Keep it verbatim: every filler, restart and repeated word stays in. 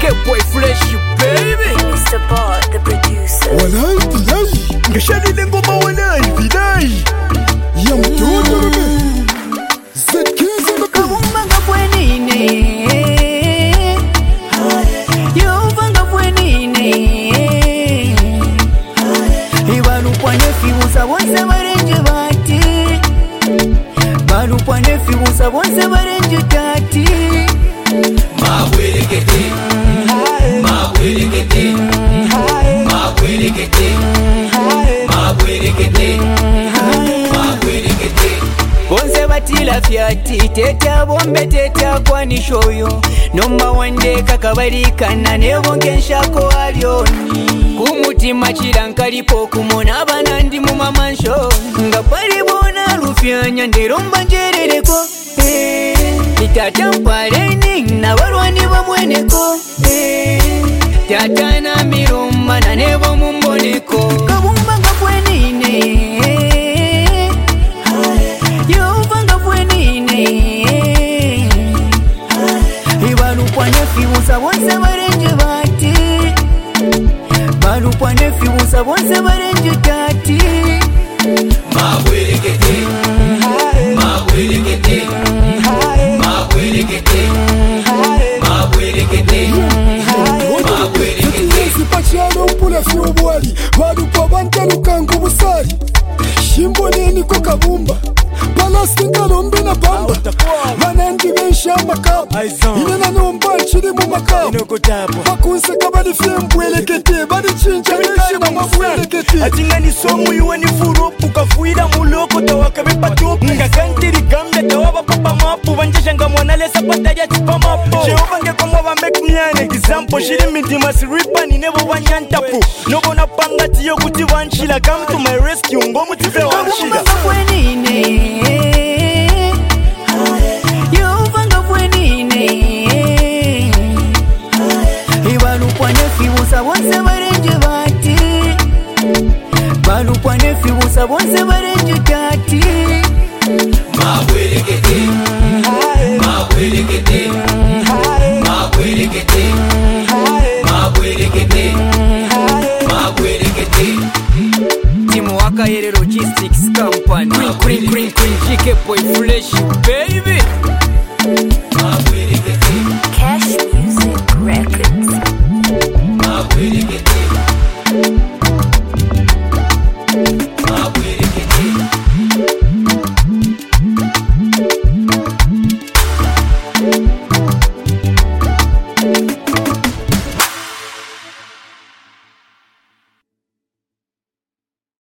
K boy fresh baby. Mister Ball, the producer. Walai bilai Ngashani lengoma walai bilai ya mtoto rebe zekiza Kabumba ngabwenine Yovanga bwenine Ibalupwane fibusa bonse barenje bati Balupwane fibusa bonse barenje tati Mawelekete Mawelekete Mawelekete Mawelekete Mawelekete bonse batila fyati teta bombe teta kwanishoyo Noma wande kakabarikana nebonge nshako alyoni Kumutima chirankalipo kumona abana ndi mu mamansho Nga palibona rufyanya nderomba njerereko eh, Itata mpaleni na barwani bamweneko eh, Tata na miromba na nebo mumboneko Kabumba nga kwenine Yovanga bwenine Ibalupwane fibusa bonse barenje bati Balupwane fibusa bonse barenje tati Mawelekete Mawelekete Mawelekete Mawelekete Mawelekete Sipachano mpula fiobwali Badupa bantaluka ngubusari Shimbo nini kwa kabumba Palasti ngalombe na bamba Manandi bensha makapa Inena nomba chidi mu makapa Bakunse kabali fiembwelekete Badi chincha neshi mamabwelekete Atingani somu yuwe ni furupu Kafuira muloko tawakabe patupu Nga kantiri gamda tawaba papa mapu Vanjisha nga mwanale sapata ya tipa mapo Jehova nge kwa mwa make me an example Shiri midima siripa ni nebo wanyantapu Nogo na panga tiyo kuti wanshila Come to my rescue ngo mutife wanshila Kabumba bwenine Yovanga bwenine Ibalupwane fibusa bonse barenje bati Balupwane fibusa bonse barenje tati Mawelekete Mawelekete Mawelekete Mawelekete Mawelekete Timu Wakayere Logistics Company Green Green Green Green G K boy fresh baby